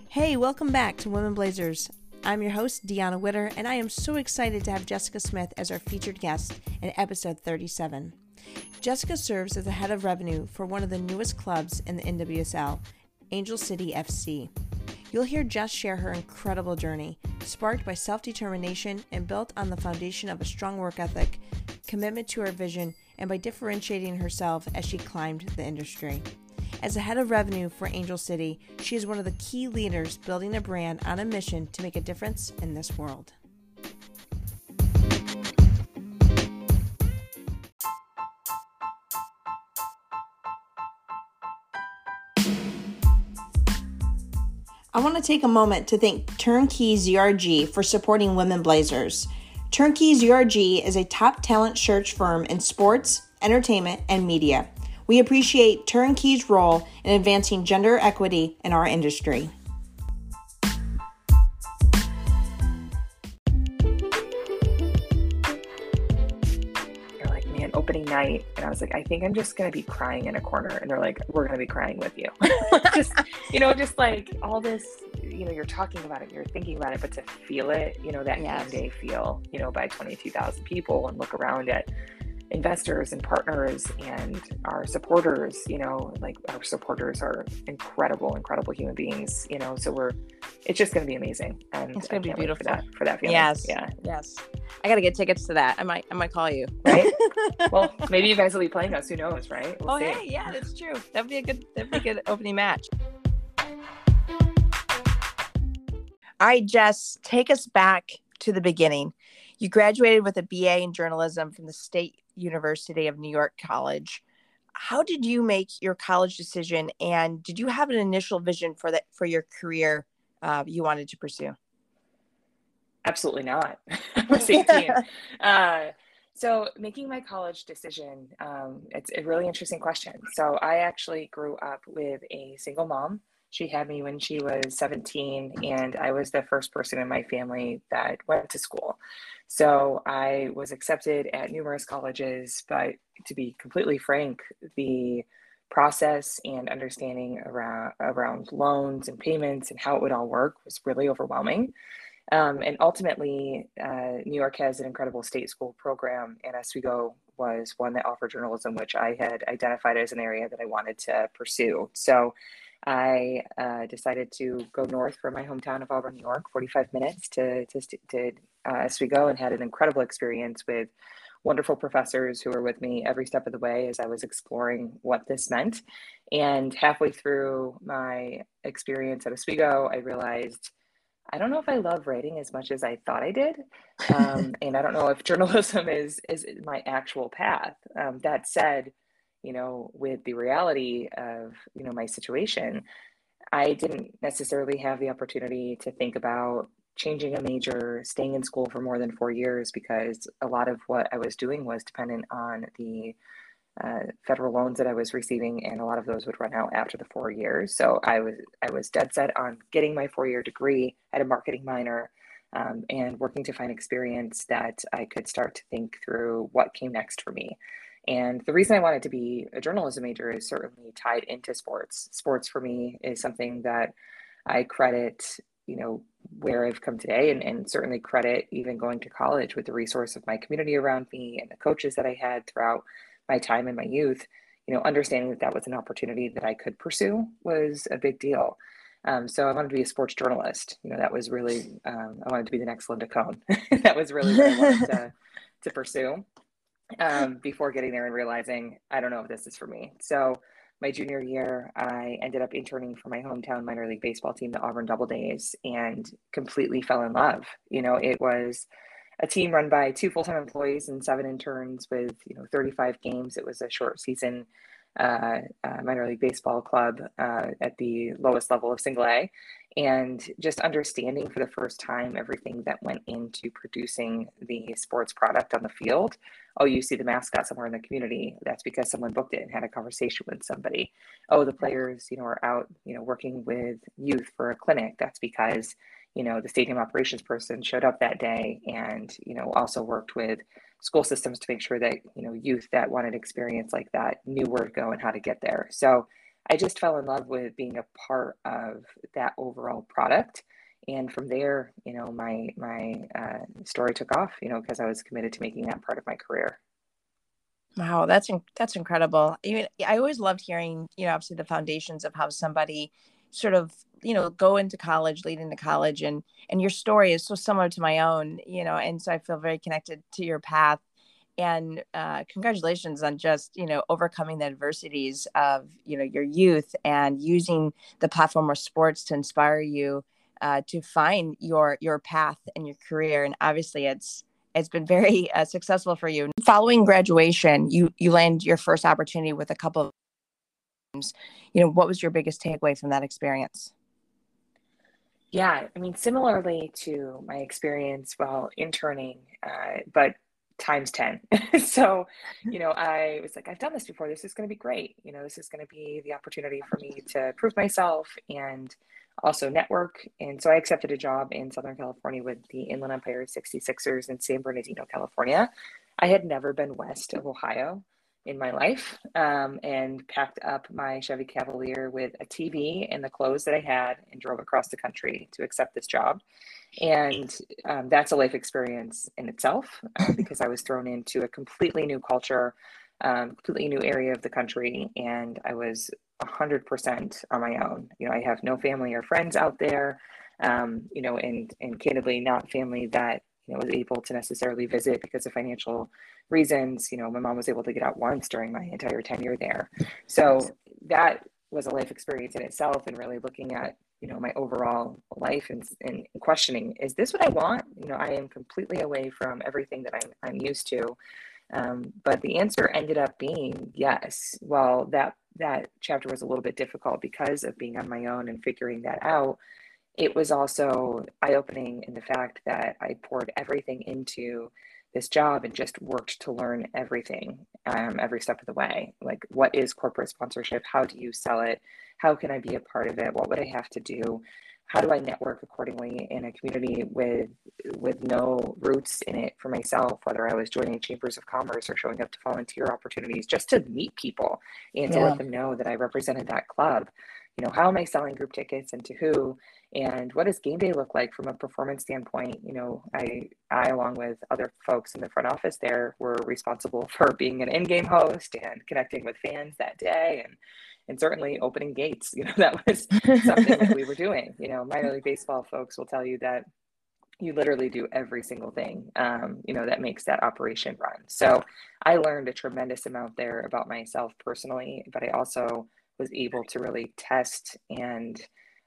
Hey, welcome back to Women Blazers. I'm your host, Deanna Witter, and I am so excited to have Jessica Smith as our featured guest in episode 37. Jessica serves as the head of revenue for one of the newest clubs in the NWSL, Angel City FC. You'll hear Jess share her incredible journey, sparked by self-determination and built on the foundation of a strong work ethic, commitment to her vision, and by differentiating herself as she climbed the industry. As the head of revenue for Angel City, she is one of the key leaders building a brand on a mission to make a difference in this world. I want to take a moment to thank Turnkey URG for supporting Women Blazers. Turnkey URG is a top talent search firm in sports, entertainment, and media. We appreciate Turnkey's role in advancing gender equity in our industry. They're like, man, opening night. And I was like, I think I'm just going to be crying in a corner. And they're like, we're going to be crying with you. just like all this, you're talking about it, you're thinking about it, but to feel it, that game day feel, by 22,000 people and look around at investors and partners and our supporters, our supporters are incredible human beings, so it's just going to be amazing. And it's going to be beautiful for that feeling. Yes. I got to get tickets to that. I might call you. Right. Well, maybe you guys will be playing us. Who knows? Right. We'll see. Hey, yeah, that's true. That'd be a good opening match. All right, Jess, take us back to the beginning. You graduated with a BA in journalism from the State University of New York College. How did you make your college decision, and did you have an initial vision for your career you wanted to pursue? Absolutely not. I was 18. So making my college decision, it's a really interesting question. So I actually grew up with a single mom. She had me when she was 17, and I was the first person in my family that went to school. So I was accepted at numerous colleges, but to be completely frank, the process and understanding around loans and payments and how it would all work was really overwhelming. And ultimately, New York has an incredible state school program, and Oswego was one that offered journalism, which I had identified as an area that I wanted to pursue. So I decided to go north from my hometown of Auburn, New York, 45 minutes to Oswego, and had an incredible experience with wonderful professors who were with me every step of the way as I was exploring what this meant. And halfway through my experience at Oswego, I realized I don't know if I love writing as much as I thought I did. And I don't know if journalism is my actual path. That said, with the reality of, my situation, I didn't necessarily have the opportunity to think about changing a major, staying in school for more than 4 years, because a lot of what I was doing was dependent on the federal loans that I was receiving, and a lot of those would run out after the 4 years. So I was dead set on getting my 4-year degree at a marketing minor, and working to find experience that I could start to think through what came next for me. And the reason I wanted to be a journalism major is certainly tied into sports. Sports for me is something that I credit, where I've come today, and certainly credit even going to college with the resource of my community around me and the coaches that I had throughout my time in my youth. Understanding that was an opportunity that I could pursue was a big deal. So I wanted to be a sports journalist. That was really, I wanted to be the next Linda Cohn. That was really what I wanted to pursue. Before getting there and realizing, I don't know if this is for me. So my junior year, I ended up interning for my hometown minor league baseball team, the Auburn Double Days, and completely fell in love. It was a team run by 2 full-time employees and 7 interns with, 35 games. It was a short season minor league baseball club at the lowest level of single A, and just understanding for the first time everything that went into producing the sports product on the field. Oh, you see the mascot somewhere in the community. That's because someone booked it and had a conversation with somebody. Oh, the players, are out, working with youth for a clinic. That's because, the stadium operations person showed up that day and, also worked with school systems to make sure that, youth that wanted experience like that knew where to go and how to get there. So I just fell in love with being a part of that overall product. And from there, my story took off, because I was committed to making that part of my career. Wow, that's incredible. Even I always loved hearing, obviously the foundations of how somebody sort of, go into college, lead into college, and your story is so similar to my own, and so I feel very connected to your path. And congratulations on just, overcoming the adversities of, your youth and using the platform of sports to inspire you to find your path and your career. And obviously it's been very successful for you. Following graduation, you land your first opportunity with a couple of teams. What was your biggest takeaway from that experience? Yeah, I mean, similarly to my experience while interning, but times 10. So, I was like, I've done this before. This is going to be great. This is going to be the opportunity for me to prove myself and also network. And so I accepted a job in Southern California with the Inland Empire 66ers in San Bernardino, California. I had never been west of Ohio in my life, and packed up my Chevy Cavalier with a TV and the clothes that I had and drove across the country to accept this job. And that's a life experience in itself, because I was thrown into a completely new culture, completely new area of the country, and I was 100% on my own. I have no family or friends out there, and candidly, not family that was able to necessarily visit because of financial reasons. My mom was able to get out once during my entire tenure there. So that was a life experience in itself, and really looking at, my overall life and questioning, is this what I want? I am completely away from everything that I'm used to. But the answer ended up being yes. Well, that chapter was a little bit difficult because of being on my own and figuring that out. It was also eye-opening in the fact that I poured everything into this job and just worked to learn everything, every step of the way. Like, what is corporate sponsorship? How do you sell it? How can I be a part of it? What would I have to do? How do I network accordingly in a community with no roots in it for myself, whether I was joining chambers of commerce or showing up to volunteer opportunities just to meet people and to Yeah. let them know that I represented that club. How am I selling group tickets and to who? And what does game day look like from a performance standpoint? I along with other folks in the front office there, were responsible for being an in-game host and connecting with fans that day, and certainly opening gates. That was something that we were doing. Minor league baseball folks will tell you that you literally do every single thing, that makes that operation run. So I learned a tremendous amount there about myself personally, but I also was able to really test and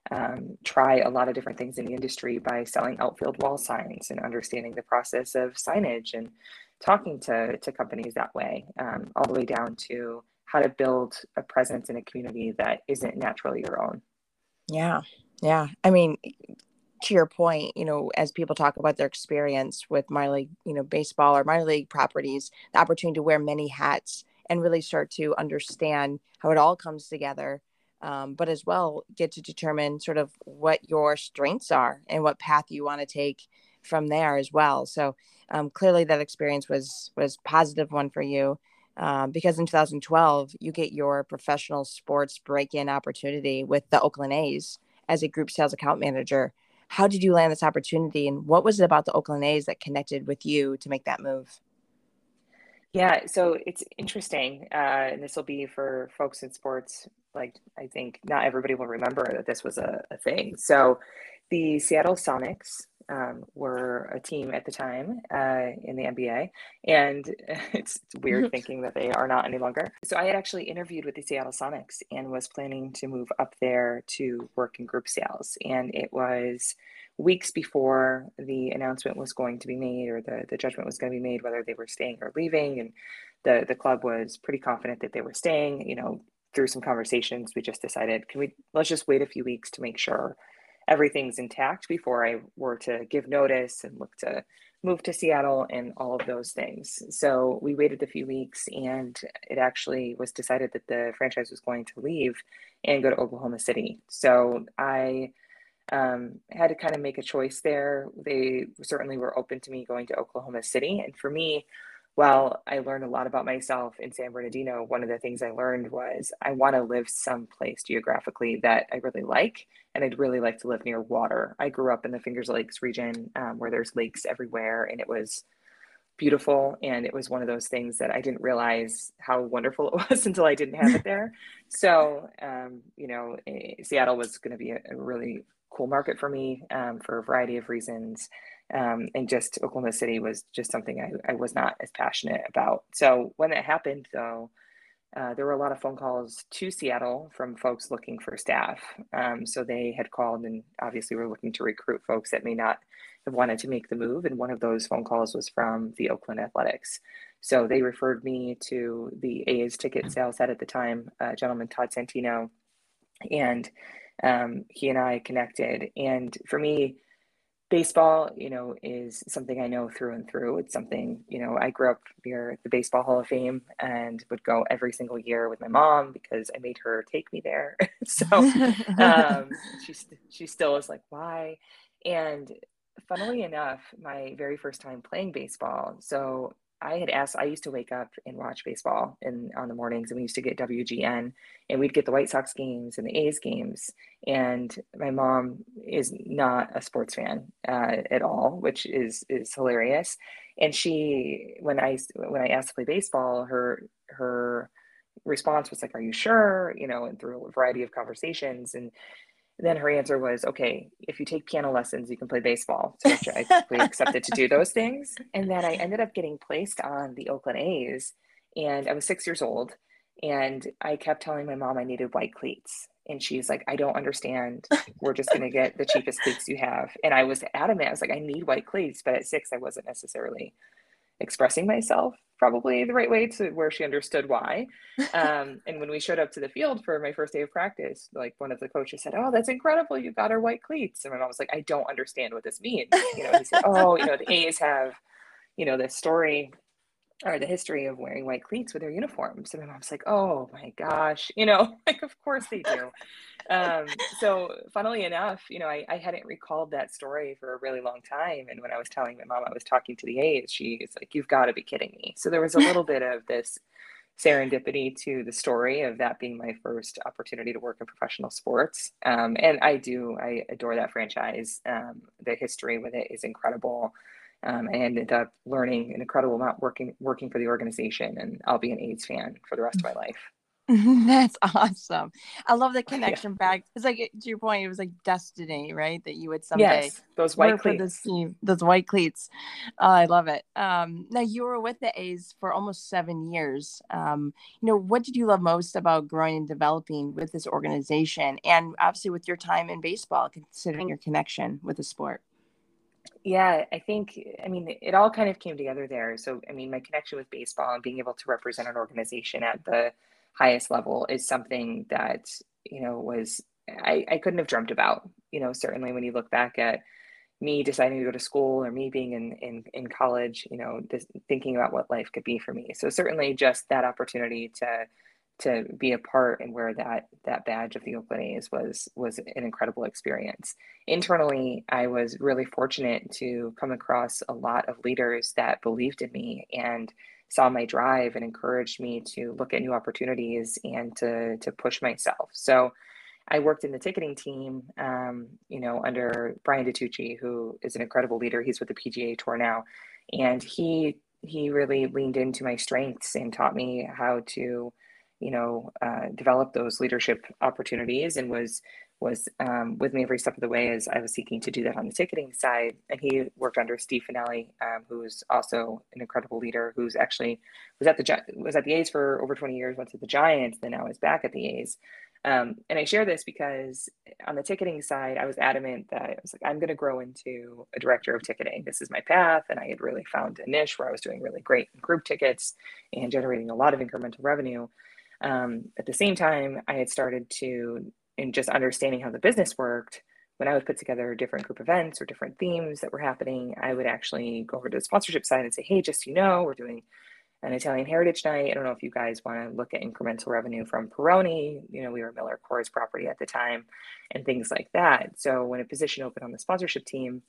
try a lot of different things in the industry by selling outfield wall signs and understanding the process of signage and talking to companies that way, all the way down to how to build a presence in a community that isn't naturally your own. Yeah. Yeah. I mean, to your point, as people talk about their experience with minor league, baseball or minor league properties, the opportunity to wear many hats and really start to understand how it all comes together, but as well get to determine sort of what your strengths are and what path you want to take from there as well. So clearly that experience was positive one for you, because in 2012 you get your professional sports break-in opportunity with the Oakland A's as a group sales account manager. How did you land this opportunity, and what was it about the Oakland A's that connected with you to make that move? Yeah, so it's interesting, and this will be for folks in sports. Like, I think not everybody will remember that this was a thing. So the Seattle Sonics were a team at the time in the NBA, and it's weird thinking that they are not any longer. So I had actually interviewed with the Seattle Sonics and was planning to move up there to work in group sales. And it was weeks before the announcement was going to be made, or the judgment was going to be made, whether they were staying or leaving. And the club was pretty confident that they were staying. Through some conversations, we just decided, let's just wait a few weeks to make sure everything's intact before I were to give notice and look to move to Seattle and all of those things. So we waited a few weeks, and it actually was decided that the franchise was going to leave and go to Oklahoma City. So I had to kind of make a choice there. They certainly were open to me going to Oklahoma City. And for me, while I learned a lot about myself in San Bernardino, one of the things I learned was I want to live someplace geographically that I really like, and I'd really like to live near water. I grew up in the Fingers Lakes region, where there's lakes everywhere, and it was beautiful. And it was one of those things that I didn't realize how wonderful it was until I didn't have it there. So, Seattle was going to be a really cool market for me, for a variety of reasons. And just Oklahoma City was just something I was not as passionate about. So when that happened, though, there were a lot of phone calls to Seattle from folks looking for staff. So they had called, and obviously were looking to recruit folks that may not have wanted to make the move. And one of those phone calls was from the Oakland Athletics. So they referred me to the A's ticket sales head at the time, a gentleman, Todd Santino, and he and I connected. And for me, baseball, is something I know through and through. It's something, I grew up near the Baseball Hall of Fame and would go every single year with my mom because I made her take me there. So she still is like, why? And funnily enough, my very first time playing baseball, so I used to wake up and watch baseball on the mornings, and we used to get WGN, and we'd get the White Sox games and the A's games. And my mom is not a sports fan at all, which is hilarious. And when I asked to play baseball, her response was like, "Are you sure?" And through a variety of conversations, and then her answer was, "Okay, if you take piano lessons, you can play baseball," to which I quickly accepted to do those things. And then I ended up getting placed on the Oakland A's, and I was 6 years old. And I kept telling my mom I needed white cleats. And she's like, "I don't understand. We're just going to get the cheapest cleats you have." And I was adamant. I was like, "I need white cleats." But at 6, I wasn't necessarily expressing myself probably the right way to where she understood why. And when we showed up to the field for my first day of practice, like one of the coaches said, "Oh, that's incredible. You got our white cleats." And my mom was like, "I don't understand what this means." He said, "Oh, the A's have, this story or the history of wearing white cleats with their uniforms." And my mom's like, "Oh my gosh, like, of course they do." So funnily enough, I hadn't recalled that story for a really long time. And when I was telling my mom I was talking to the A's, she's like, "You've got to be kidding me." So there was a little bit of this serendipity to the story of that being my first opportunity to work in professional sports. And I adore that franchise. The history with it is incredible. I ended up learning an incredible amount working for the organization, and I'll be an A's fan for the rest of my life. That's awesome. I love the connection Yeah. back. It's like, to your point, it was like destiny, right? That you would someday those white work for this cleats. team, those white cleats. I love it. Now you were with the A's for almost 7 years. What did you love most about growing and developing with this organization, and obviously with your time in baseball, considering your connection with the sport? Yeah, it all kind of came together there. So, my connection with baseball and being able to represent an organization at the highest level is something that, I couldn't have dreamt about. Certainly when you look back at me deciding to go to school, or me being in college, just thinking about what life could be for me. So certainly just that opportunity to be a part and wear that badge of the Oakland A's was an incredible experience. Internally, I was really fortunate to come across a lot of leaders that believed in me and saw my drive and encouraged me to look at new opportunities and to push myself. So I worked in the ticketing team, under Brian DiTucci, who is an incredible leader. He's with the PGA Tour now, and he really leaned into my strengths and taught me how to, develop those leadership opportunities, and was with me every step of the way as I was seeking to do that on the ticketing side. And he worked under Steve Finelli, who's also an incredible leader, who's actually was at the A's for over 20 years, went to the Giants, then now is back at the A's. And I share this because on the ticketing side, I was adamant that I was like, I'm going to grow into a director of ticketing. This is my path. And I had really found a niche where I was doing really great in group tickets and generating a lot of incremental revenue. At the same time, I had started in just understanding how the business worked, when I would put together different group events or different themes that were happening, I would actually go over to the sponsorship side and say, "Hey, just we're doing an Italian Heritage Night. I don't know if you guys want to look at incremental revenue from Peroni." We were Miller Coors property at the time, and things like that. So when a position opened on the sponsorship team,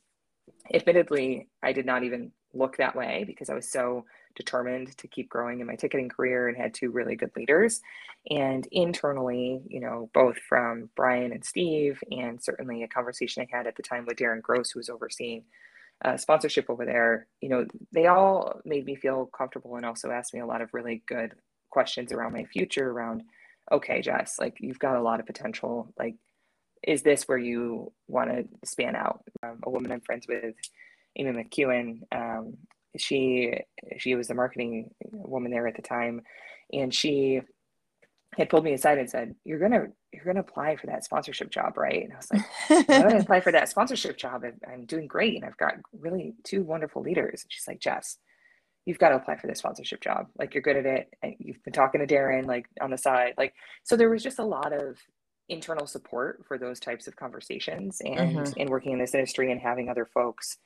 Admittedly, I did not even look that way because I was so determined to keep growing in my ticketing career and had two really good leaders. And internally, both from Brian and Steve, and certainly a conversation I had at the time with Darren Gross, who was overseeing sponsorship over there, they all made me feel comfortable and also asked me a lot of really good questions around my future around, okay, Jess, like you've got a lot of potential. Like, is this where you want to span out? A woman I'm friends with, Amy McEwen, she was the marketing woman there at the time, and she had pulled me aside and said, you're gonna apply for that sponsorship job, right? And I was like, why would I apply for that sponsorship job? I'm doing great and I've got really two wonderful leaders. And she's like, Jess, you've got to apply for this sponsorship job. Like, you're good at it. And you've been talking to Darren, like, on the side. Like, so there was just a lot of internal support for those types of conversations, and in working in this industry and having other folks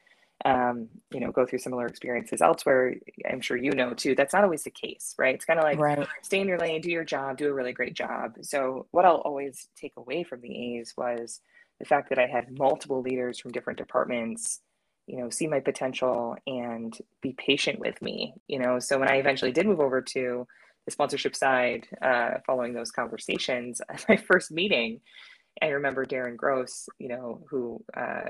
go through similar experiences elsewhere. I'm sure too, that's not always the case, right? It's kind of like, Right. Stay in your lane, do your job, do a really great job. So what I'll always take away from the A's was the fact that I had multiple leaders from different departments, see my potential and be patient with me, so when I eventually did move over to the sponsorship side, following those conversations, my first meeting, I remember Darren Gross, who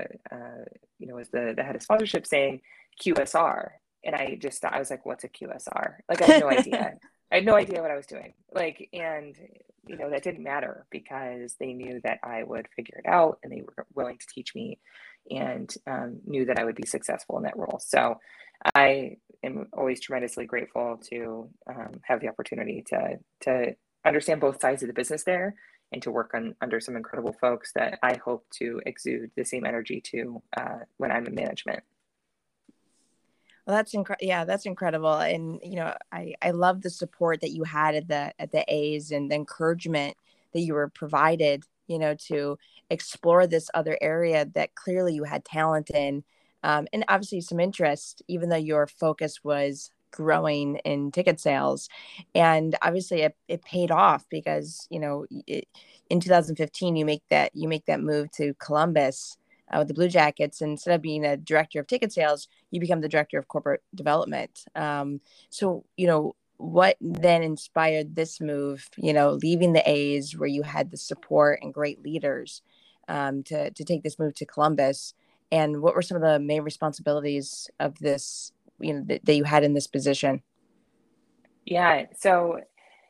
was the head of sponsorship, saying QSR. And I was like, what's a QSR? Like, I had no idea. I had no idea what I was doing. Like, and, that didn't matter because they knew that I would figure it out and they were willing to teach me, and knew that I would be successful in that role. So I am always tremendously grateful to have the opportunity to understand both sides of the business there, and to work under some incredible folks that I hope to exude the same energy to when I'm in management. Well, that's incredible. And, I love the support that you had at the A's, and the encouragement that you were provided, to explore this other area that clearly you had talent in, and obviously some interest, even though your focus was growing in ticket sales. And obviously it paid off because, in 2015, you make that move to Columbus with the Blue Jackets. And instead of being a director of ticket sales, you become the director of corporate development. So, what then inspired this move, leaving the A's where you had the support and great leaders, to take this move to Columbus? And what were some of the main responsibilities of this, that you had in this position? Yeah. So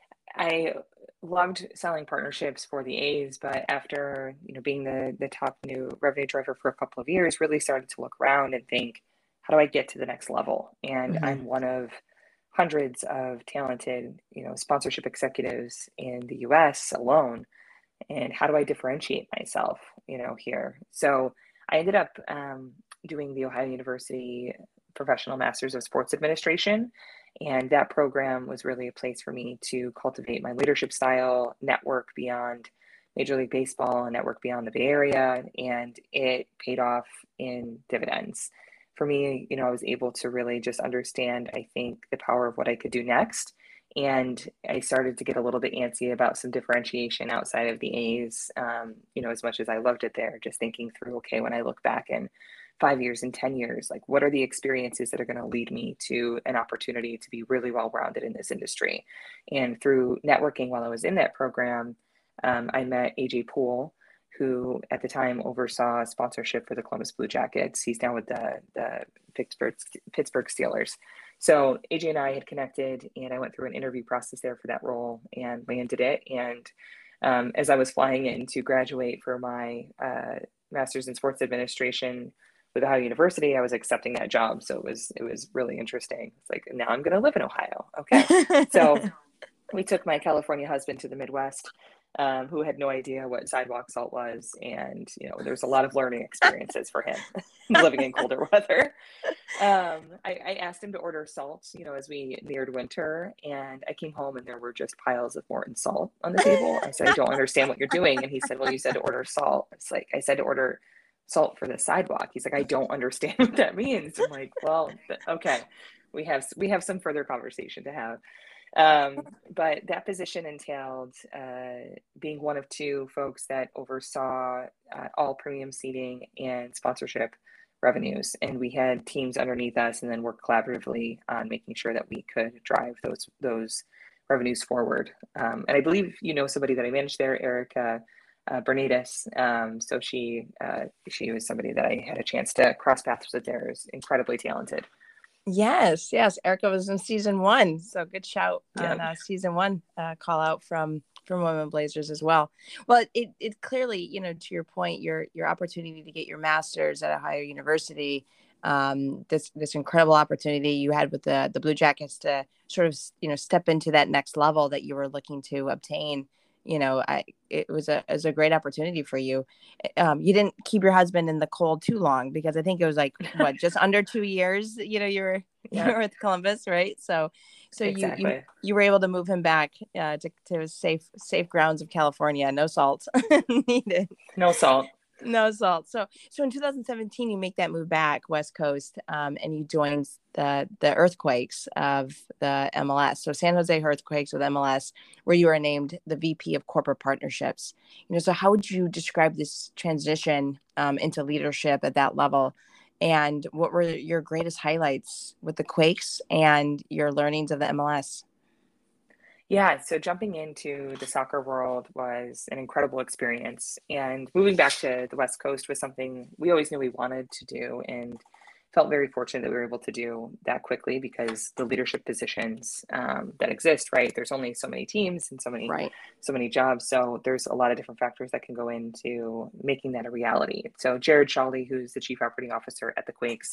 I loved selling partnerships for the A's, but after, being the top new revenue driver for a couple of years, really started to look around and think, how do I get to the next level? And I'm one of hundreds of talented, sponsorship executives in the US alone. And how do I differentiate myself, here? So I ended up doing the Ohio University Professional Masters of Sports Administration. And that program was really a place for me to cultivate my leadership style, network beyond Major League Baseball, and network beyond the Bay Area. And it paid off in dividends. For me, I was able to really just understand, I think, the power of what I could do next. And I started to get a little bit antsy about some differentiation outside of the A's, as much as I loved it there, just thinking through, okay, when I look back in 5 years and 10 years, like, what are the experiences that are going to lead me to an opportunity to be really well-rounded in this industry? And through networking while I was in that program, I met AJ Poole, who at the time oversaw sponsorship for the Columbus Blue Jackets. He's now with the Pittsburgh Steelers. So AJ and I had connected, and I went through an interview process there for that role and landed it. And as I was flying in to graduate for my master's in sports administration with Ohio University, I was accepting that job. So it was really interesting. It's like, now I'm going to live in Ohio. Okay. So we took my California husband to the Midwest, who had no idea what sidewalk salt was. And, there's a lot of learning experiences for him living in colder weather. I asked him to order salt, as we neared winter, and I came home and there were just piles of Morton salt on the table. I said, I don't understand what you're doing. And he said, well, you said to order salt. It's like, I said to order salt for the sidewalk. He's like, I don't understand what that means. I'm like, well, okay, we have some further conversation to have. But that position entailed being one of two folks that oversaw all premium seating and sponsorship revenues, and we had teams underneath us, and then worked collaboratively on making sure that we could drive those revenues forward. And I believe you know somebody that I managed there, Erica Bernadas. So she was somebody that I had a chance to cross paths with there. Is incredibly talented. Yes. Erica was in season 1. So good shout Yep. on season 1, call out from Women Blazers as well. Well, it clearly, to your point, your opportunity to get your master's at a higher university, this incredible opportunity you had with the Blue Jackets to sort of, step into that next level that you were looking to obtain. It was a great opportunity for you. You didn't keep your husband in the cold too long, because I think it was like just under 2 years, you were at Columbus, right? So Exactly. you were able to move him back to safe grounds of California. No salt needed. No salt. No salt. So in 2017, you make that move back West Coast, and you joined the Earthquakes of the MLS. So San Jose Earthquakes with MLS, where you are named the VP of Corporate Partnerships. So how would you describe this transition into leadership at that level? And what were your greatest highlights with the Quakes and your learnings of the MLS? Yeah, so jumping into the soccer world was an incredible experience. And moving back to the West Coast was something we always knew we wanted to do, and felt very fortunate that we were able to do that quickly, because the leadership positions that exist, right? There's only so many teams and so many jobs. So there's a lot of different factors that can go into making that a reality. So Jared Shawley, who's the Chief Operating Officer at the Quakes,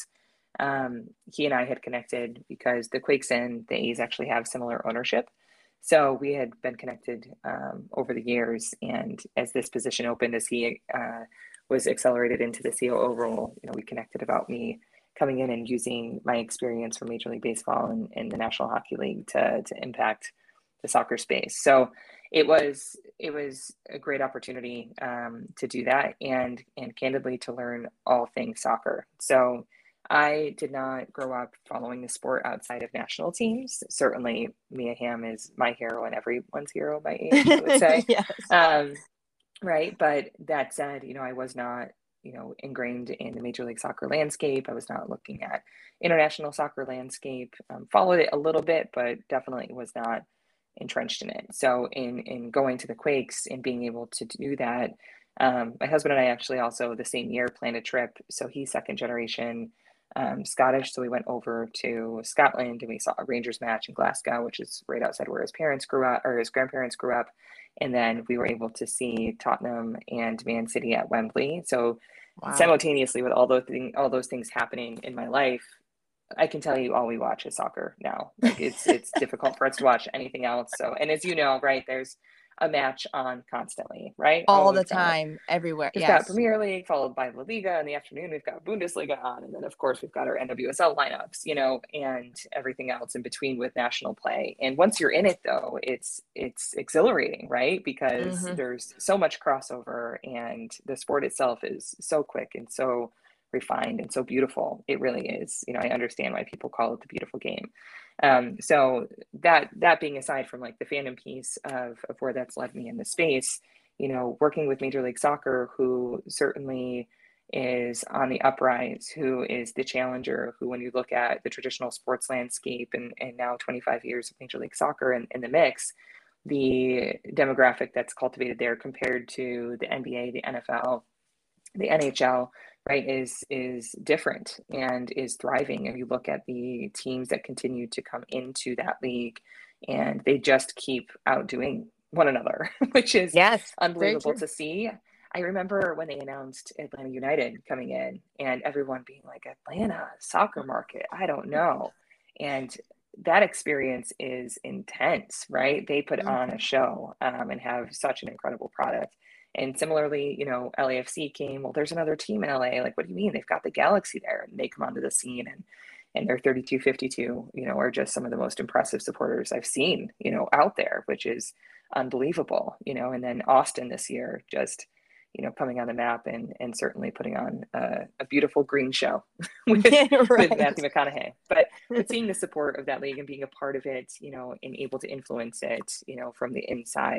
he and I had connected because the Quakes and the A's actually have similar ownership. So we had been connected over the years, and as this position opened, as he was accelerated into the COO role, we connected about me coming in and using my experience from Major League Baseball and the National Hockey League to impact the soccer space. So it was a great opportunity to do that, and candidly to learn all things soccer. So I did not grow up following the sport outside of national teams. Certainly, Mia Hamm is my hero and everyone's hero my age, I would say. Yes. Right. But that said, I was not, ingrained in the Major League Soccer landscape. I was not looking at international soccer landscape. Followed it a little bit, but definitely was not entrenched in it. So in going to the Quakes and being able to do that, my husband and I actually also the same year planned a trip. So he's second generation Scottish. So we went over to Scotland and we saw a Rangers match in Glasgow, which is right outside where his parents grew up, or his grandparents grew up. And then we were able to see Tottenham and Man City at Wembley. So simultaneously with all those things happening in my life, I can tell you all we watch is soccer now. Like it's difficult for us to watch anything else. So, and as you know, right, there's a match on constantly, right? All the time, everywhere. We've got Premier League followed by La Liga in the afternoon. We've got Bundesliga on, and then of course we've got our NWSL lineups, and everything else in between with national play. And once you're in it, though, it's exhilarating, right? Because there's so much crossover, and the sport itself is so quick and so refined and so beautiful. It really is. I understand why people call it the beautiful game. So that being aside from like the fandom piece of where that's led me in the space, working with Major League Soccer, who certainly is on the uprise, who is the challenger, who when you look at the traditional sports landscape and now 25 years of Major League Soccer in the mix, the demographic that's cultivated there compared to the NBA, the NFL, the NHL, right, is different and is thriving. And you look at the teams that continue to come into that league, and they just keep outdoing one another, which is unbelievable to see. I remember when they announced Atlanta United coming in, and everyone being like, Atlanta soccer market, I don't know. And that experience is intense, right? They put on a show and have such an incredible product. And similarly, LAFC came, well, there's another team in LA. Like, what do you mean? They've got the Galaxy there, and they come onto the scene, and they're 32-52, are just some of the most impressive supporters I've seen, out there, which is unbelievable, and then Austin this year, just, coming on the map and certainly putting on a beautiful green show with Matthew McConaughey. But seeing the support of that league and being a part of it, and able to influence it, from the inside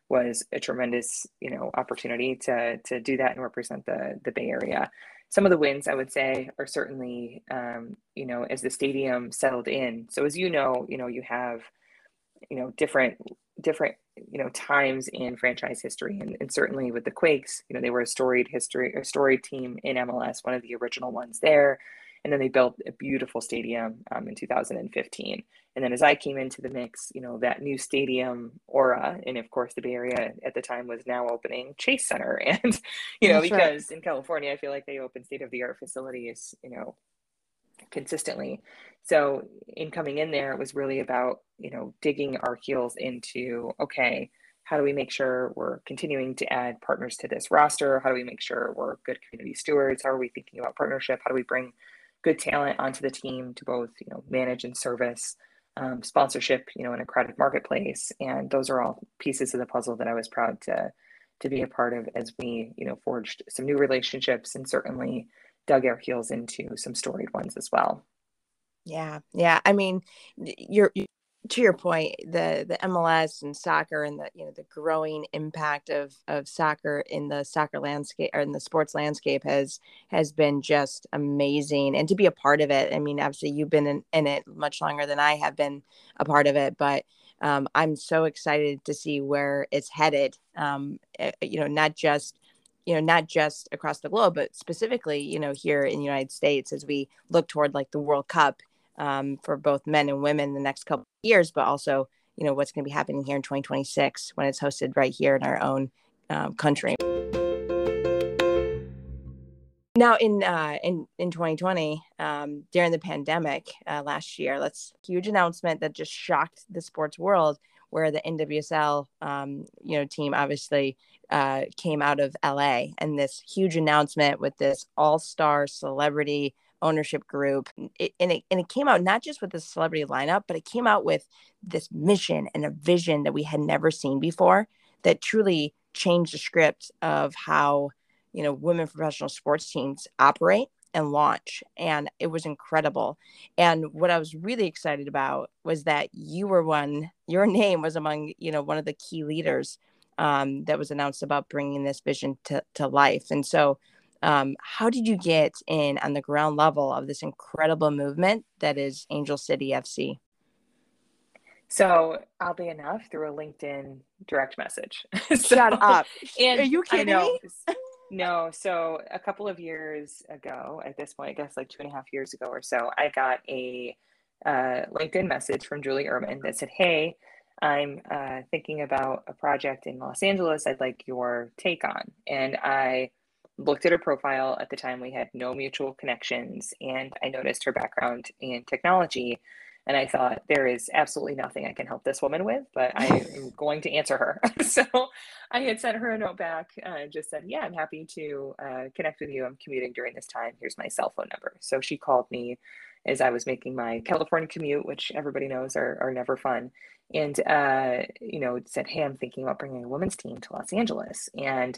was a tremendous, opportunity to do that and represent the Bay Area. Some of the wins I would say are certainly, as the stadium settled in. So as you have, different times in franchise history, and certainly with the Quakes, they were a storied team in MLS, one of the original ones there, and then they built a beautiful stadium in 2015. And then as I came into the mix, that new stadium aura, and of course the Bay Area at the time was now opening Chase Center, and That's because right. in California I feel like they open state-of-the-art facilities consistently. So in coming in there, it was really about, digging our heels into, okay, how do we make sure we're continuing to add partners to this roster? How do we make sure we're good community stewards? How are we thinking about partnership? How do we bring good talent onto the team to both, manage and service sponsorship, in a crowded marketplace? And those are all pieces of the puzzle that I was proud to be a part of as we, forged some new relationships and certainly dug our heels into some storied ones as well. Yeah. Yeah. I mean, you're to your point, the MLS and soccer and the growing impact of soccer in the soccer landscape or in the sports landscape has been just amazing. And to be a part of it, I mean, obviously you've been in it much longer than I have been a part of it, but I'm so excited to see where it's headed. Not just across the globe, but specifically, here in the United States, as we look toward like the World Cup for both men and women in the next couple of years, but also, what's going to be happening here in 2026 when it's hosted right here in our own country. Now in 2020, during the pandemic last year, that's a huge announcement that just shocked the sports world, where the NWSL team obviously came out of LA, and this huge announcement with this all-star celebrity ownership group. It came out not just with the celebrity lineup, but it came out with this mission and a vision that we had never seen before, that truly changed the script of how women professional sports teams operate and launch. And it was incredible. And what I was really excited about was that your name was among, one of the key leaders that was announced about bringing this vision to life. And so how did you get in on the ground level of this incredible movement that is Angel City FC? So oddly enough, through a LinkedIn direct message. Shut up. And Are you kidding me? No. So a couple of years ago, at this point, I guess like 2.5 years ago or so, I got a LinkedIn message from Julie Ehrman that said, "Hey, I'm thinking about a project in Los Angeles I'd like your take on." And I looked at her profile. At the time, we had no mutual connections, and I noticed her background in technology. And I thought, there is absolutely nothing I can help this woman with, but I am going to answer her. So I had sent her a note back, just said, "Yeah, I'm happy to connect with you. I'm commuting during this time. Here's my cell phone number." So she called me as I was making my California commute, which everybody knows are never fun. And, said, "Hey, I'm thinking about bringing a women's team to Los Angeles." And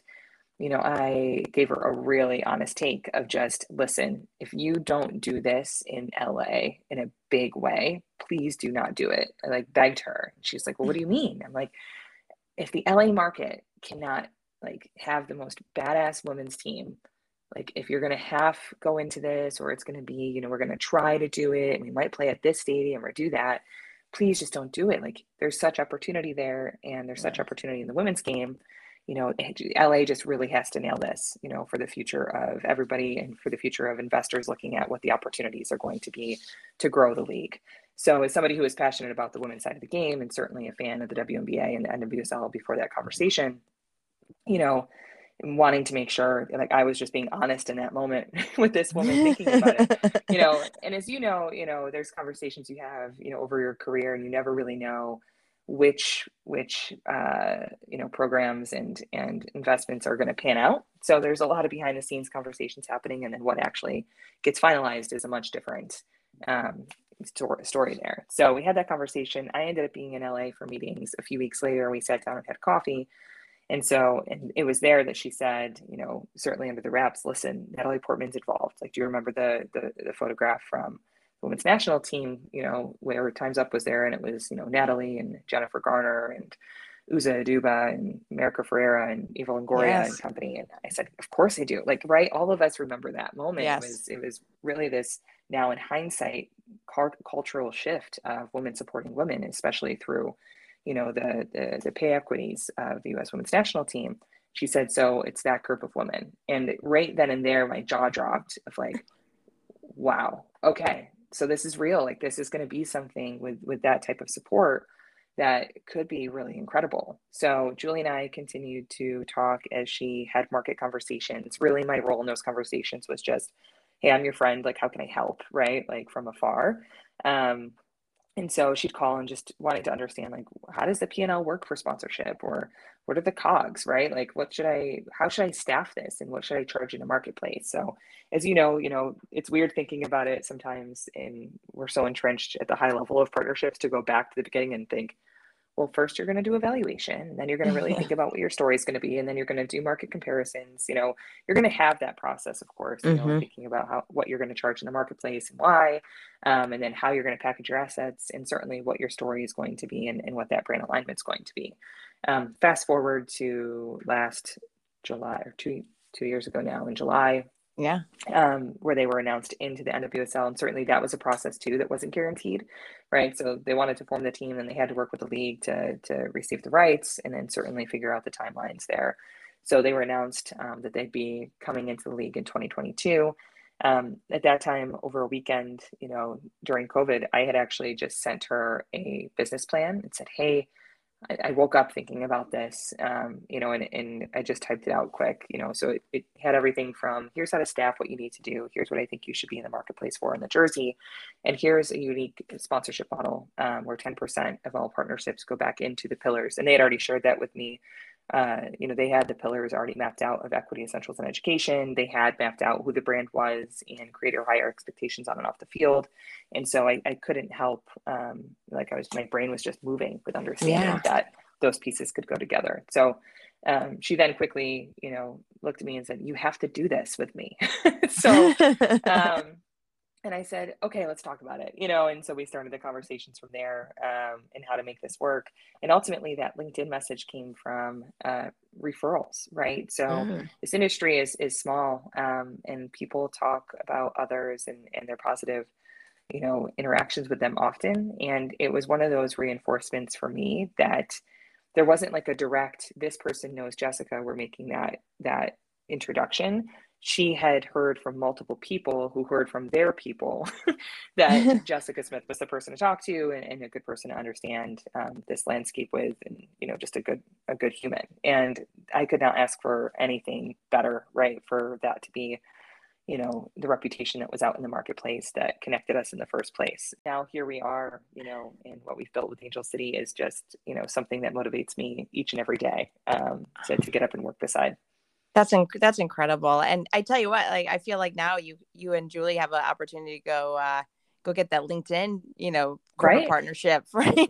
I gave her a really honest take of just, "Listen, if you don't do this in LA in a big way, please do not do it." I like begged her. She's like, "Well, what do you mean?" I'm like, if the LA market cannot like have the most badass women's team, like if you're going to half go into this, or it's going to be, we're going to try to do it and we might play at this stadium or do that, please just don't do it. Like there's such opportunity there, and there's such opportunity in the women's game. LA just really has to nail this, for the future of everybody and for the future of investors looking at what the opportunities are going to be to grow the league. So as somebody who is passionate about the women's side of the game, and certainly a fan of the WNBA and the NWSL before that conversation, wanting to make sure, like, I was just being honest in that moment with this woman thinking about it, and as there's conversations you have, over your career, and you never really know which programs and investments are going to pan out. So there's a lot of behind the scenes conversations happening, and then what actually gets finalized is a much different story there. So we had that conversation. I ended up being in LA for meetings a few weeks later. We sat down and had coffee. And it was there that she said, certainly under the wraps, "Listen, Natalie Portman's involved. Like, do you remember the photograph from the women's national team, where Time's Up was there, and it was, Natalie and Jennifer Garner and Uza Aduba and America Ferrera and Eva Longoria and Yes. company. And I said, of course I do. Like, right. All of us remember that moment. Yes. It was really this, now in hindsight, cultural shift of women supporting women, especially through, the pay equities of the U.S. women's national team. She said, so it's that group of women. And right then and there, my jaw dropped of like, wow, okay, so this is real. Like, this is going to be something with that type of support that could be really incredible. So Julie and I continued to talk as she had market conversations. Really, my role in those conversations was just, hey, I'm your friend. Like, how can I help? Right? Like, from afar. And so she'd call and just wanting to understand, like, how does the P&L work for sponsorship, or what are the cogs, right? Like, how should I staff this, and what should I charge in the marketplace? So as it's weird thinking about it sometimes, and we're so entrenched at the high level of partnerships to go back to the beginning and think, well, first you're going to do evaluation, and then you're going to really think about what your story is going to be, and then you're going to do market comparisons. You're going to have that process, of course, thinking about what you're going to charge in the marketplace and why, and then how you're going to package your assets, and certainly what your story is going to be, and what that brand alignment is going to be. Fast forward to last July, or two years ago now in July. Yeah. Where they were announced into the NWSL. And certainly that was a process too that wasn't guaranteed, right? So they wanted to form the team, and they had to work with the league to receive the rights, and then certainly figure out the timelines there. So they were announced that they'd be coming into the league in 2022. At that time, over a weekend, during COVID, I had actually just sent her a business plan and said, hey, I woke up thinking about this, and I just typed it out quick, so it had everything from, here's how to staff what you need to do. Here's what I think you should be in the marketplace for in the jersey. And here's a unique sponsorship model where 10% of all partnerships go back into the pillars. And they had already shared that with me. They had the pillars already mapped out of equity, essentials, and education. They had mapped out who the brand was and created higher expectations on and off the field. And so I couldn't help, my brain was just moving with understanding that those pieces could go together. So she then quickly, looked at me and said, you have to do this with me. So, and I said, okay, let's talk about it, and so we started the conversations from there, and how to make this work. And ultimately that LinkedIn message came from referrals, right? So this industry is small, and people talk about others and their positive, interactions with them often. And it was one of those reinforcements for me that there wasn't like a direct, this person knows Jessica, we're making that introduction. She had heard from multiple people who heard from their people that Jessica Smith was the person to talk to, and a good person to understand this landscape with, and just a good human. And I could not ask for anything better, right? For that to be, the reputation that was out in the marketplace that connected us in the first place. Now here we are, and what we've built with Angel City is just, something that motivates me each and every day to get up and work beside. That's incredible. And I tell you what, like, I feel like now you and Julie have an opportunity to go get that LinkedIn, corporate partnership, right?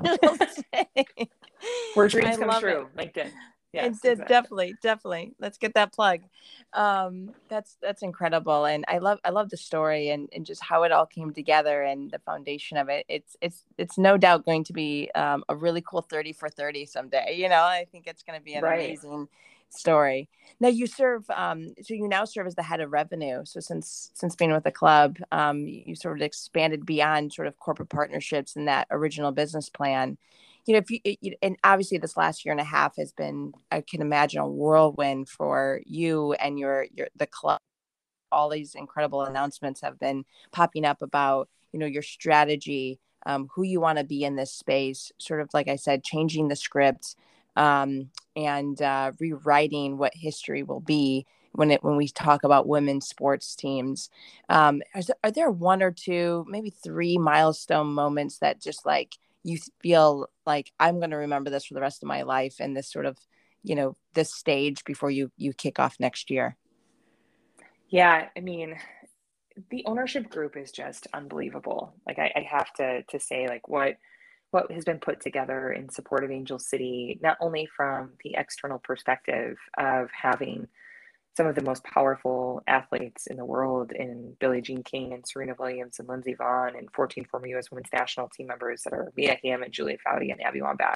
Where dreams come true. LinkedIn. Yes, exactly. Definitely. Let's get that plug. That's incredible. And I love the story and just how it all came together and the foundation of it. It's no doubt going to be a really cool 30 for 30 someday. I think it's going to be an amazing story. Now you serve, so you now serve as the head of revenue. So since being with the club, you sort of expanded beyond sort of corporate partnerships and that original business plan. And obviously this last year and a half has been, I can imagine, a whirlwind for you and the club. All these incredible announcements have been popping up about, your strategy, who you want to be in this space, sort of, like I said, changing the script, and rewriting what history will be when we talk about women's sports teams. Are there one or two, maybe three milestone moments that just like you feel like, I'm going to remember this for the rest of my life, and this sort of, this stage before you kick off next year? Yeah, I mean, the ownership group is just unbelievable. Like I have to say, like, what has been put together in support of Angel City, not only from the external perspective of having some of the most powerful athletes in the world in Billie Jean King and Serena Williams and Lindsey Vonn, and 14 former U.S. women's national team members that are Mia Hamm and Julia Foudy and Abby Wambach,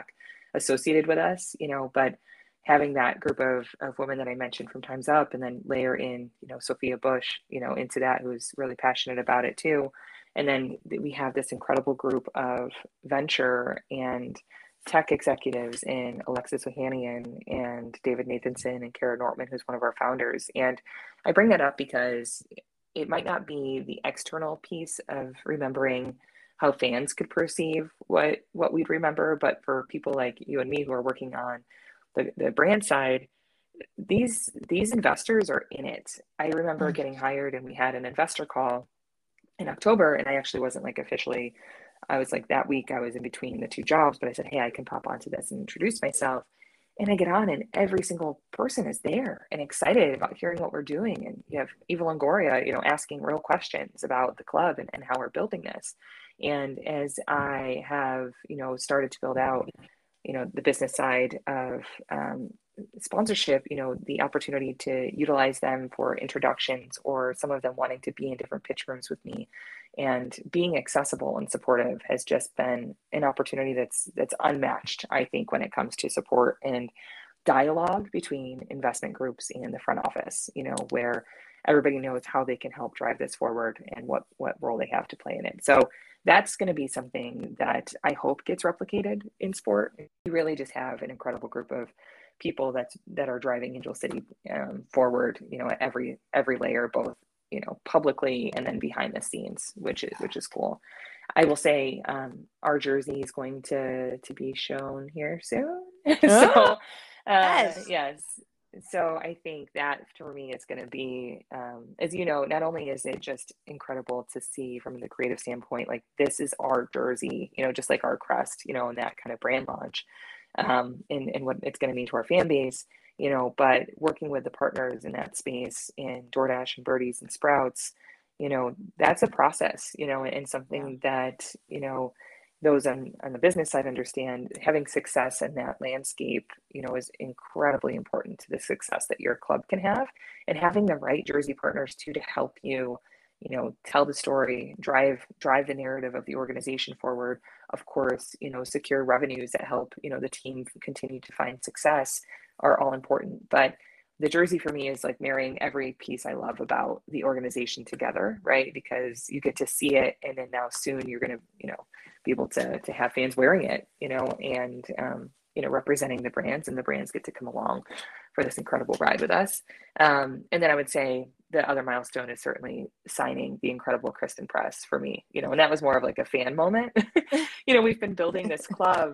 associated with us, but having that group of women that I mentioned from Time's Up, and then layer in, Sophia Bush, into that, who's really passionate about it too. And then we have this incredible group of venture and tech executives in Alexis Ohanian and David Nathanson and Kara Nortman, who's one of our founders. And I bring that up because it might not be the external piece of remembering how fans could perceive what we'd remember, but for people like you and me who are working on the brand side, these investors are in it. I remember getting hired, and we had an investor call in October, and I actually wasn't officially, I was that week I was in between the two jobs, but I said, hey, I can pop onto this and introduce myself. And I get on, and every single person is there and excited about hearing what we're doing. And you have Eva Longoria, asking real questions about the club and how we're building this. And as I have, started to build out, the business side of sponsorship, the opportunity to utilize them for introductions, or some of them wanting to be in different pitch rooms with me, and being accessible and supportive has just been an opportunity that's unmatched, I think, when it comes to support and dialogue between investment groups and the front office, where everybody knows how they can help drive this forward and what role they have to play in it. So that's going to be something that I hope gets replicated in sport. We really just have an incredible group of people that are driving Angel City forward, at every layer, both publicly and then behind the scenes, which is cool. I will say our jersey is going to be shown here soon. So yes. So I think that for me, it's going to be, as you know, not only is it just incredible to see from the creative standpoint, this is our jersey, just like our crest, and that kind of brand launch, and what it's going to mean to our fan base, but working with the partners in that space in DoorDash and Birdies and Sprouts, that's a process, and something that, those on the business side understand. Having success in that landscape, is incredibly important to the success that your club can have, and having the right jersey partners too to help you, tell the story, drive the narrative of the organization forward. Of course, secure revenues that help, the team continue to find success are all important. But the jersey for me is marrying every piece I love about the organization together, right? Because you get to see it, and then now soon you're going to, be able to have fans wearing it, and, representing the brands, and the brands get to come along for this incredible ride with us. And then I would say the other milestone is certainly signing the incredible Kristen Press for me, and that was more of a fan moment. We've been building this club,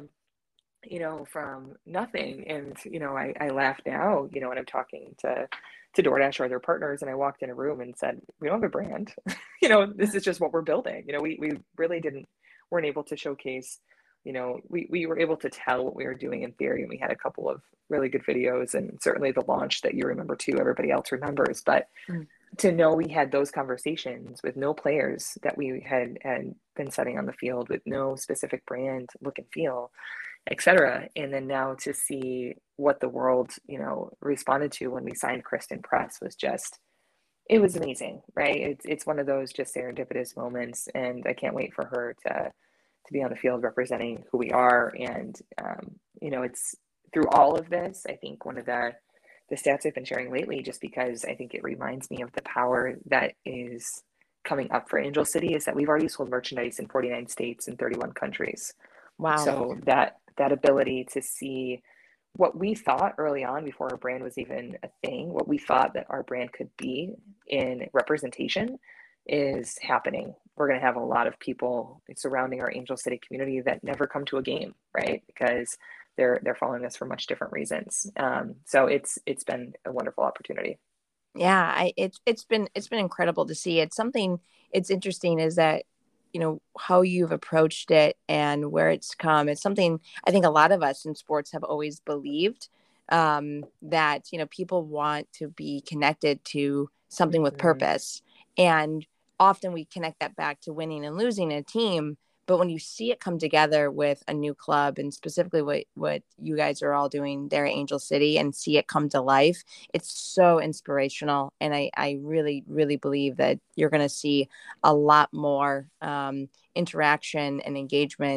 from nothing. And, I laugh now, when I'm talking to DoorDash or other partners, and I walked in a room and said, we don't have a brand, this is just what we're building. We really weren't able to showcase, we were able to tell what we were doing in theory. And we had a couple of really good videos, and certainly the launch that you remember too, everybody else remembers, but to know we had those conversations with no players that we had been setting on the field, with no specific brand look and feel, etc. And then now to see what the world, responded to when we signed Kristen Press was just, it was amazing, right? It's one of those just serendipitous moments, and I can't wait for her to be on the field representing who we are. And it's through all of this, I think one of the stats I've been sharing lately, just because I think it reminds me of the power that is coming up for Angel City, is that we've already sold merchandise in 49 states and 31 countries. Wow. So that ability to see what we thought early on, before our brand was even a thing, what we thought that our brand could be in representation, is happening. We're going to have a lot of people surrounding our Angel City community that never come to a game, right? Because they're following us for much different reasons. So it's been a wonderful opportunity. Yeah, it's been incredible to see. It's interesting is that, how you've approached it and where it's come. It's something I think a lot of us in sports have always believed, that, people want to be connected to something with purpose. And often we connect that back to winning and losing a team. But when you see it come together with a new club, and specifically what you guys are all doing there at Angel City, and see it come to life, it's so inspirational. And I really, really believe that you're going to see a lot more interaction and engagement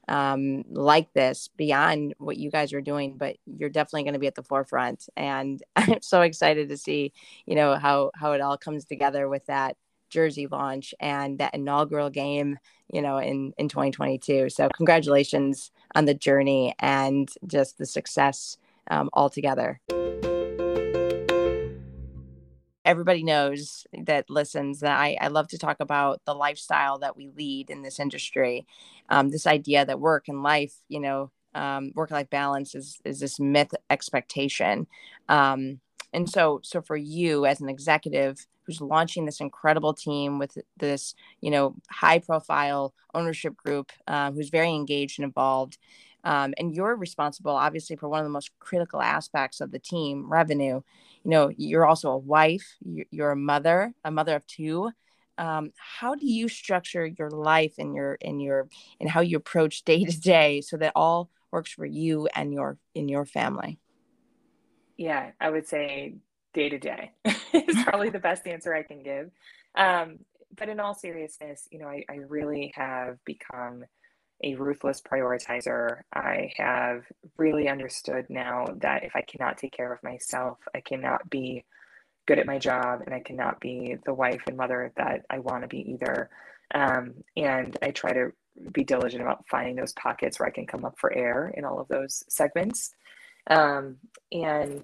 like this beyond what you guys are doing, but you're definitely going to be at the forefront. And I'm so excited to see, how it all comes together with that jersey launch and that inaugural game, in 2022. So congratulations on the journey and just the success altogether. Everybody knows that listens that I love to talk about the lifestyle that we lead in this industry. This idea that work and life, work-life balance is this myth expectation. And so for you as an executive who's launching this incredible team with this, high profile ownership group, who's very engaged and involved, and you're responsible, obviously, for one of the most critical aspects of the team, revenue. You're also a wife, you're a mother of two. How do you structure your life and how you approach day to day so that all works for you and your family? Yeah, I would say day to day is probably the best answer I can give. But in all seriousness, I really have become a ruthless prioritizer. I have really understood now that if I cannot take care of myself, I cannot be good at my job, and I cannot be the wife and mother that I want to be either. And I try to be diligent about finding those pockets where I can come up for air in all of those segments. And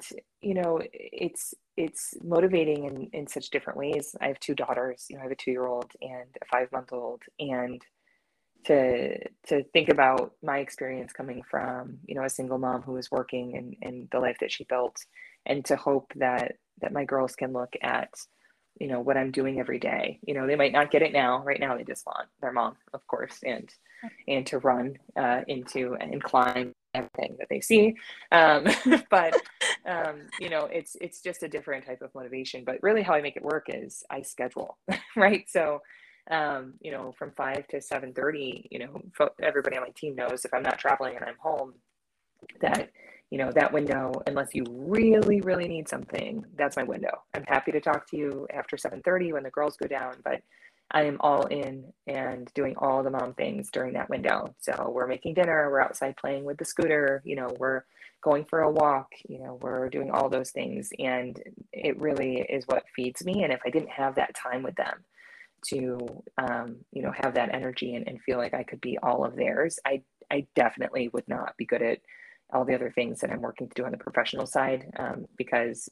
it's motivating in such different ways. I have two daughters. I have a 2-year-old and a 5-month-old, and to think about my experience coming from a single mom who was working and the life that she built, and to hope that my girls can look at what I'm doing every day. They might not get it now. Right now they just want their mom, of course, and to run into and climb everything that they see. But it's just a different type of motivation. But really how I make it work is I schedule, right? So from 5 to 7:30, everybody on my team knows if I'm not traveling and I'm home, that that window, unless you really, really need something, that's my window. I'm happy to talk to you after 7:30 when the girls go down, but I am all in and doing all the mom things during that window. So we're making dinner, we're outside playing with the scooter, we're going for a walk, we're doing all those things. And it really is what feeds me. And if I didn't have that time with them to, have that energy and feel like I could be all of theirs, I definitely would not be good at all the other things that I'm working to do on the professional side, because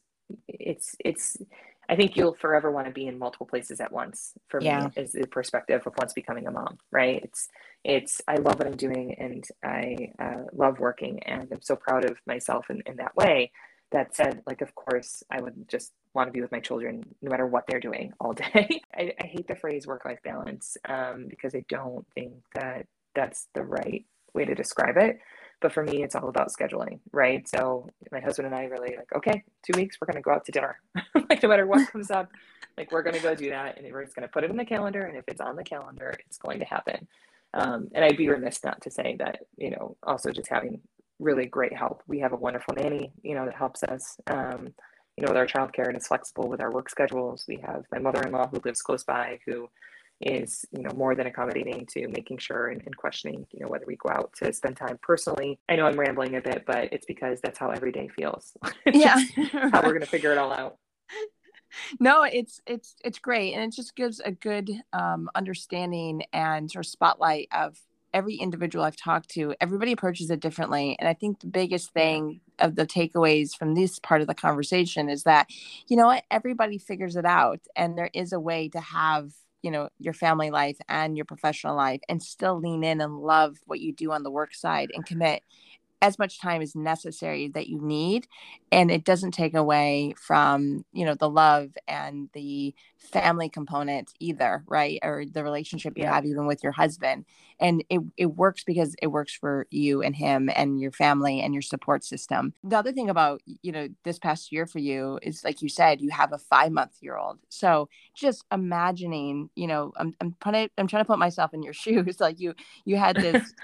I think you'll forever want to be in multiple places at once. For me, is the perspective of once becoming a mom, right? I love what I'm doing, and I love working, and I'm so proud of myself in that way. That said, of course, I would just want to be with my children no matter what they're doing all day. I hate the phrase work-life balance, because I don't think that that's the right way to describe it. But for me, it's all about scheduling, right? So my husband and I really okay, 2 weeks, we're going to go out to dinner. No matter what comes up, we're going to go do that. And we're just going to put it in the calendar. And if it's on the calendar, it's going to happen. And I'd be remiss not to say that, also just having really great help. We have a wonderful nanny, that helps us, with our childcare, and is flexible with our work schedules. We have my mother-in-law who lives close by, who is more than accommodating to making sure and questioning whether we go out to spend time personally. I know I'm rambling a bit, but it's because that's how every day feels. Yeah. How we're going to figure it all out. No, it's great, and it just gives a good understanding and sort of spotlight of every individual I've talked to. Everybody approaches it differently, and I think the biggest thing of the takeaways from this part of the conversation is that everybody figures it out, and there is a way to have your family life and your professional life and still lean in and love what you do on the work side and commit as much time as necessary that you need. And it doesn't take away from, the love and the family component either, right? Or the relationship you have even with your husband. And it works because it works for you and him and your family and your support system. The other thing about, this past year for you is, like you said, you have a 5-month-old. So just imagining, I'm trying to put myself in your shoes. Like you had this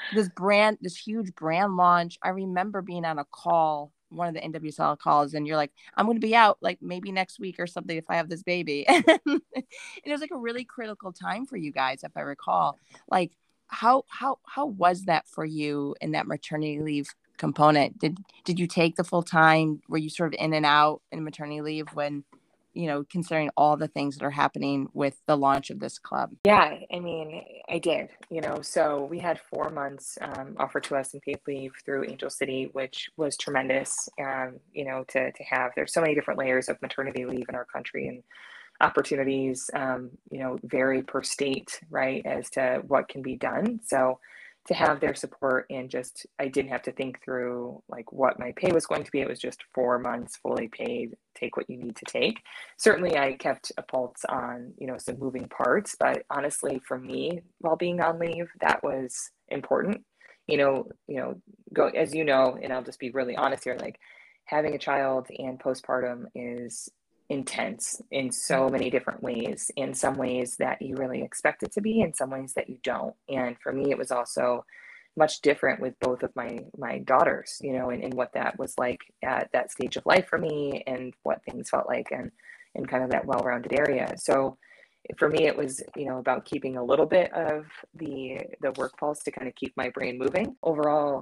huge brand launch. I remember being on a call, one of the NWSL calls, and you're like, I'm going to be out maybe next week or something if I have this baby. And it was a really critical time for you guys, if I recall. how was that for you in that maternity leave component? Did you take the full time? Were you sort of in and out in maternity leave when, considering all the things that are happening with the launch of this club? Yeah, I mean, I did, so we had 4 months offered to us in paid leave through Angel City, which was tremendous, to have. There's so many different layers of maternity leave in our country, and opportunities, vary per state, right, as to what can be done. So to have their support, and just, I didn't have to think through like what my pay was going to be. It was just 4 months fully paid, take what you need to take. Certainly I kept a pulse on, some moving parts, but honestly for me, while being on leave, that was important. Go, as and I'll just be really honest here, like having a child and postpartum is intense in so many different ways, in some ways that you really expect it to be, in some ways that you don't. And for me, it was also much different with both of my daughters, and what that was like at that stage of life for me, and what things felt like, and in kind of that well-rounded area. So for me, it was, about keeping a little bit of the work pulse to kind of keep my brain moving. Overall,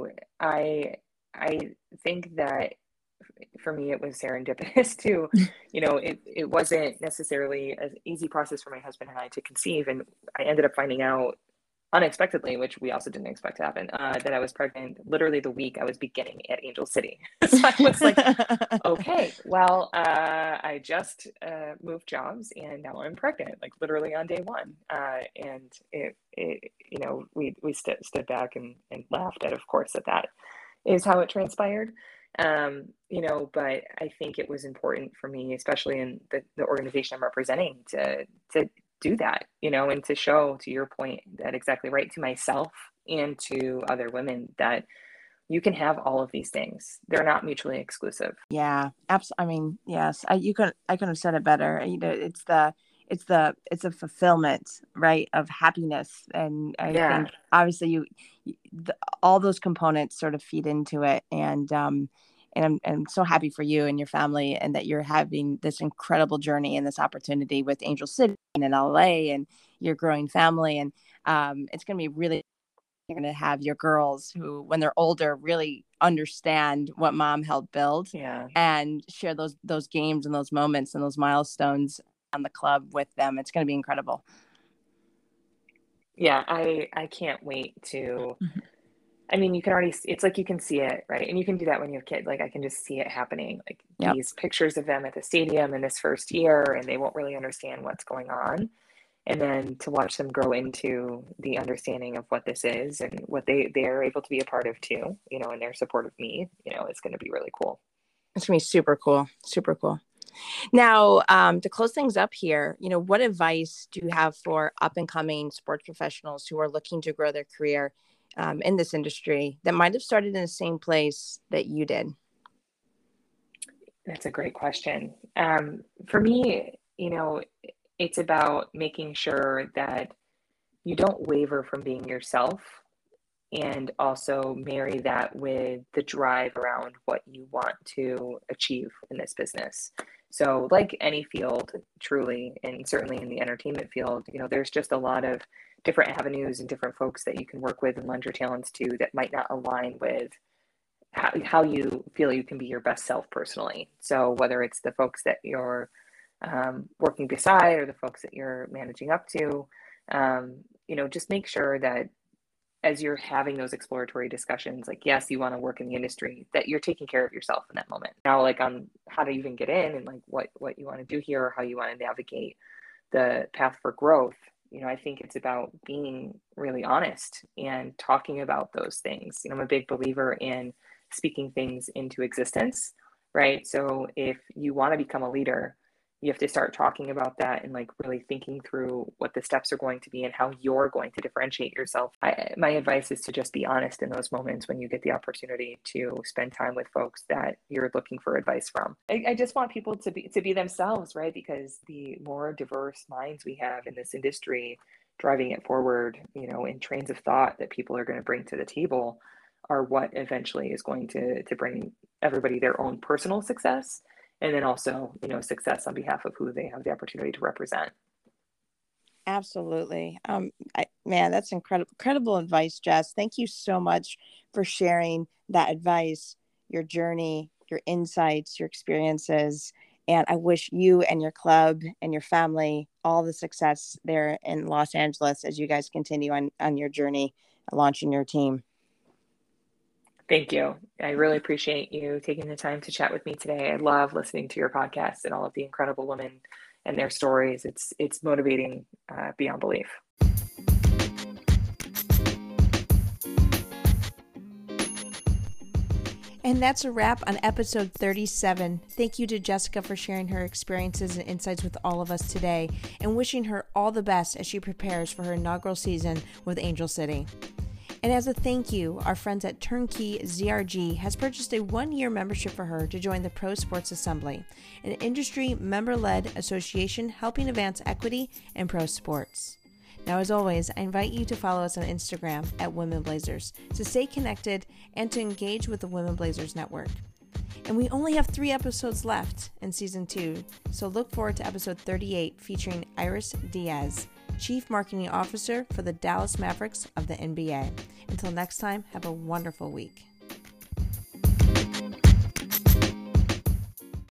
I think that for me, it was serendipitous too. It wasn't necessarily an easy process for my husband and I to conceive. And I ended up finding out unexpectedly, which we also didn't expect to happen, that I was pregnant literally the week I was beginning at Angel City. So I was like, okay, well, I just moved jobs and now I'm pregnant, like literally on day one. And we stood back and laughed at, of course, that is how it transpired. But I think it was important for me, especially in the organization I'm representing, to do that, and to show, to your point, that exactly right, to myself and to other women, that you can have all of these things. They're not mutually exclusive. Yeah, absolutely. I mean, yes, I couldn't have said it better. It's a fulfillment, right, of happiness. And I think obviously all those components sort of feed into it. And I'm so happy for you and your family, and that you're having this incredible journey and this opportunity with Angel City and in LA and your growing family. And it's going to be really, you're going to have your girls who, when they're older, really understand what mom helped build, and share those games and those moments and those milestones on the club with them. It's going to be incredible. Yeah, I can't wait to. I mean, you can already, it's like you can see it, right? And you can do that when you have kids. Like I can just see it happening, like these pictures of them at the stadium in this first year, and they won't really understand what's going on. And then to watch them grow into the understanding of what this is, and what they're able to be a part of too, and their support of me, it's going to be really cool. It's going to be super cool. Super cool. Now, to close things up here, what advice do you have for up and coming sports professionals who are looking to grow their career in this industry, that might have started in the same place that you did? That's a great question. For me, it's about making sure that you don't waver from being yourself, and also marry that with the drive around what you want to achieve in this business. So like any field, truly, and certainly in the entertainment field, there's just a lot of different avenues and different folks that you can work with and lend your talents to, that might not align with how you feel you can be your best self personally. So whether it's the folks that you're working beside, or the folks that you're managing up to, just make sure that as you're having those exploratory discussions, like, yes, you want to work in the industry, that you're taking care of yourself in that moment. Now, like on how to even get in, and like what you want to do here, or how you want to navigate the path for growth, I think it's about being really honest and talking about those things. I'm a big believer in speaking things into existence, right? So if you want to become a leader, you have to start talking about that, and like really thinking through what the steps are going to be and how you're going to differentiate yourself. My advice is to just be honest in those moments when you get the opportunity to spend time with folks that you're looking for advice from. I just want people to be themselves, right? Because the more diverse minds we have in this industry, driving it forward, in trains of thought that people are going to bring to the table, are what eventually is going to bring everybody their own personal success, and then also, success on behalf of who they have the opportunity to represent. Absolutely. Man, that's incredible advice, Jess. Thank you so much for sharing that advice, your journey, your insights, your experiences. And I wish you and your club and your family all the success there in Los Angeles as you guys continue on your journey, launching your team. Thank you. I really appreciate you taking the time to chat with me today. I love listening to your podcast and all of the incredible women and their stories. It's motivating beyond belief. And that's a wrap on episode 37. Thank you to Jessica for sharing her experiences and insights with all of us today, and wishing her all the best as she prepares for her inaugural season with Angel City. And as a thank you, our friends at Turnkey ZRG has purchased a 1-year membership for her to join the Pro Sports Assembly, an industry member-led association helping advance equity in pro sports. Now, as always, I invite you to follow us on Instagram at Women Blazers to stay connected and to engage with the Women Blazers Network. And we only have 3 episodes left in season 2, so look forward to episode 38 featuring Iris Diaz, Chief Marketing Officer for the Dallas Mavericks of the NBA. Until next time, have a wonderful week.